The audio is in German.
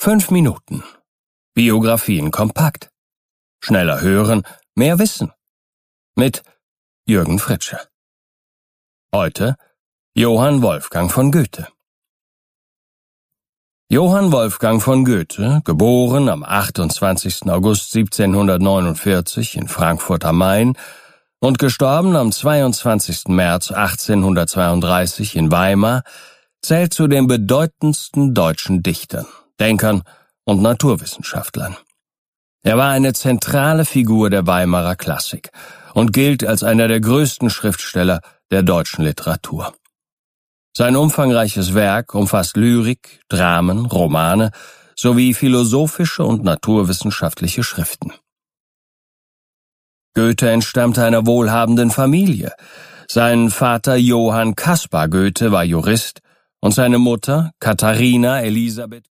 5 Minuten. Biografien kompakt. Schneller hören, mehr wissen. Mit Jürgen Fritzsche. Heute Johann Wolfgang von Goethe. Johann Wolfgang von Goethe, geboren am 28. August 1749 in Frankfurt am Main und gestorben am 22. März 1832 in Weimar, zählt zu den bedeutendsten deutschen Dichtern, Denkern und Naturwissenschaftlern. Er war eine zentrale Figur der Weimarer Klassik und gilt als einer der größten Schriftsteller der deutschen Literatur. Sein umfangreiches Werk umfasst Lyrik, Dramen, Romane sowie philosophische und naturwissenschaftliche Schriften. Goethe entstammte einer wohlhabenden Familie. Sein Vater Johann Caspar Goethe war Jurist und seine Mutter Katharina Elisabeth